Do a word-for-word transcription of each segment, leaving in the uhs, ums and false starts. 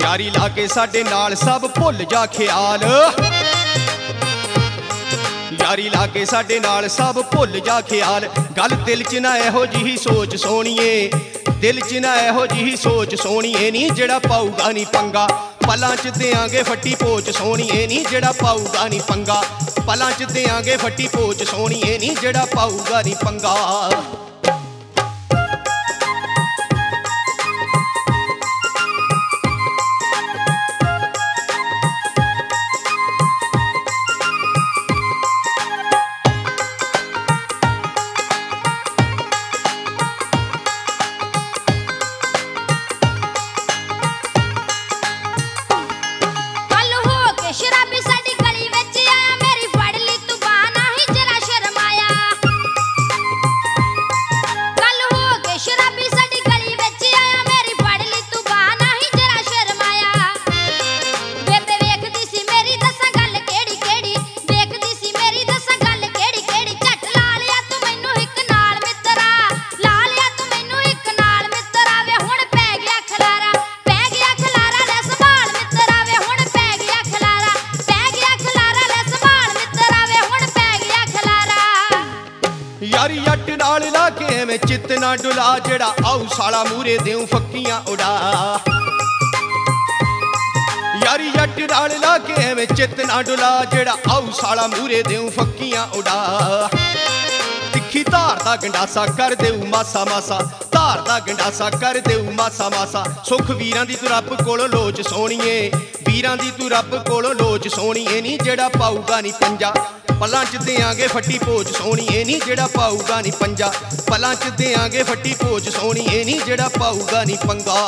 यारी लाके साडे नाल सब भुल जा ख्याल, यारी लाके साडे नाल सब भुल जा ख्याल। गल दिल च ना इहो जी सोच सोहणीए, दिल च ना इहो जी सोच सोहणीए नी जेड़ा पाऊगा नी पंगा। पलां च देआंगे फट्टी पोच सोहणीए नी जेड़ा पाऊगा नी पंगा। पलां च देआंगे फट्टी पोच सोहणीए नी जेड़ा पाऊगा नी पंगा। यारी जट नाल लाके एवें चित ना डुला जेड़ा आऊ साला मूरे देऊं फक्कियां उड़ा। यारी जट नाल लाके एवें चित ना डुला जेड़ा आऊ साला मूरे देऊं फक्कियां उड़ा। तिखी धार दा गंडासा कर देऊ मासा मासा, धार दा गंडासा कर देऊ मासा मासा। सुख वीरां दी तू रब कोलों लोच सोहणीए, वीरां दी तू रब कोलों लोच सोहणीए नी जेड़ा पाऊगा नी पंजा। पलां च देआंगे फट्टी पोच सोहणीए नी जेड़ा पाऊगा नी पंजा। पलां च देआंगे फट्टी पोच सोहणीए नी जेड़ा पाऊगा नी पंगा।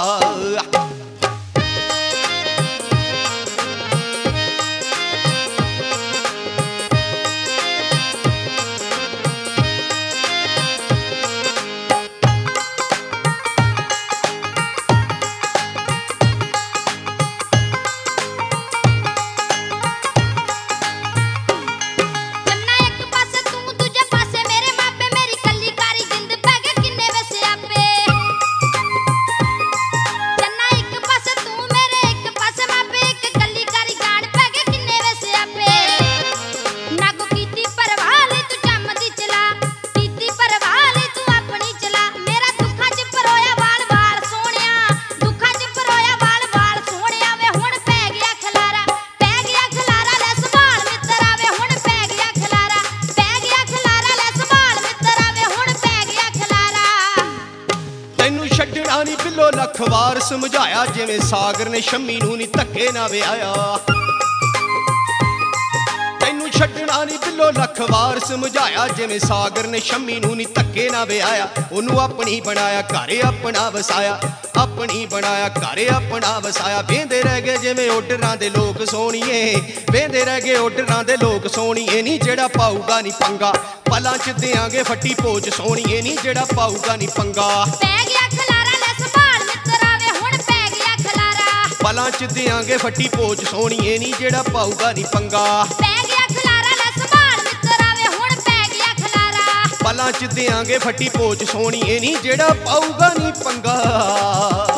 छड्डना नी बिल्लो लख वार समझाया, जिवें सागर ने शम्मी नूं नी धक्के ना विआया। तैनू छड्डना नी बिल्लो लख वार समझाया, जिवें सागर ने शम्मी नूं नी धक्के ना विआया। ओनू अपनी बनाया घरे अपना वसाया, अपनी बनाया घरे अपना वसाया। वेंदे रह गए जिवें ओडरां दे लोक सोहणीए, वेंदे रह गए ओडरां दे लोक सोहणीए नी जेड़ा पाऊगा नी पंगा। पलां च देआंगे फट्टी पोच सोहणीए नी जेड़ा पाऊगा नी पंगा। पलां च देआंगे फट्टी पोच सोहणीए नी जेड़ा पाऊगा नी पंगा। पलां च देआंगे फट्टी पोच सोहणीए नी जेड़ा पाऊगा नी पंगा।